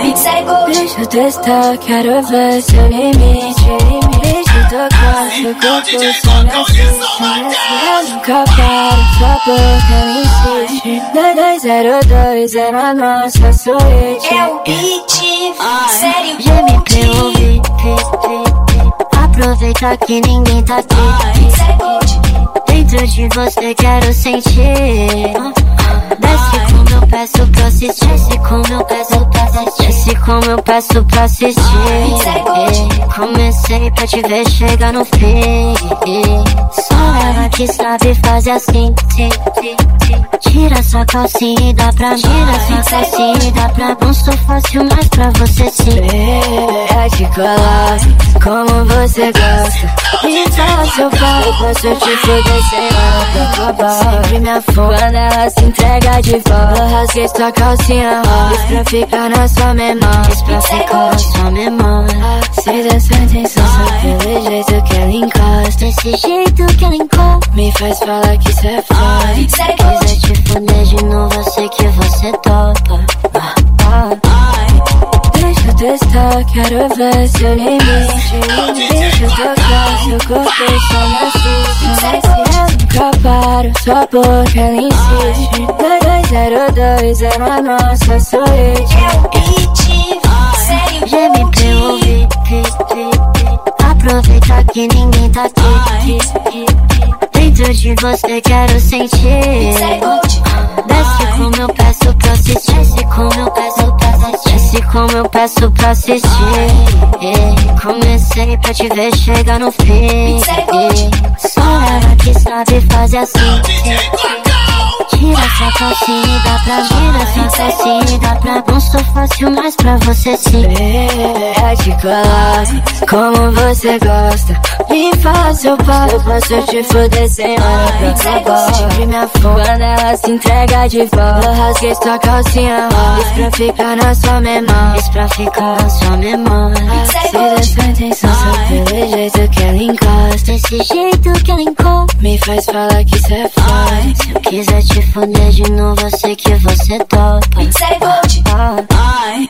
Deixa eu testar, quero ver seu limite. Deixa eu tocar seu corpo sem me assiste. Eu nunca paro, sua boca me insiste. 2202 é na nossa suíte. É o beat, sério. GMP ouvi, aproveita que ninguém tá aqui. Dentro de você quero sentir. Desce como eu peço pra assistir. Desce como eu peço pra assistir. Desce como eu peço pra assistir. Comecei pra te ver chegar no fim. Só ela que sabe fazer assim. Tira sua calcinha e dá pra mim. Tira sua calcinha e dá pra mim. Não sou fácil, mas pra você sim. Eu te coloco como você gosta. Me fala seu pai, eu posso te fuder sem hora pra acabar. Sempre me afoga quando ela se entrega de volta. Eu rasguei sua calcinha rosa. Isso pra ficar na sua memória. Isso pra ficar na sua memória. Se dá sua intenção, só pelo jeito que ela encosta. Desse jeito que ela encosta me faz falar que cê é foda. Quiser te fuder de novo, eu sei que você topa. Deixa eu testar, quero ver seu limite. Deixa eu tocar seu corpo só me assiste. Eu nunca paro, sua boca ela insiste. 2202 é na nossa suíte. É o beat, sério. GMP ouvi, aproveita que ninguém tá aqui. Dentro de você quero sentir. Desce como eu peço pra assistir. Desce como eu peço pra assistir. Desce como eu peço pra assistir. Comecei pra te ver chegar no fim. Só ela que sabe fazer assim. Tira sua calcinha e dá pra mim. Tira sua calcinha e dá pra mim. Não sou fácil, mas pra você sim. Eu te coloco como você gosta. Me fala seu pai, eu posso te fuder sem hora pra acabar. Sempre me afoga quando ela se entrega de volta. Eu rasguei sua calcinha rosa. Isso pra ficar na sua memória. Isso pra ficar na sua memória. Se dá sua intenção, só pelo jeito que ela encosta. Desse jeito que ela encosta me faz falar que cê é foda. Se eu quiser te fuder de novo, eu sei que você topa.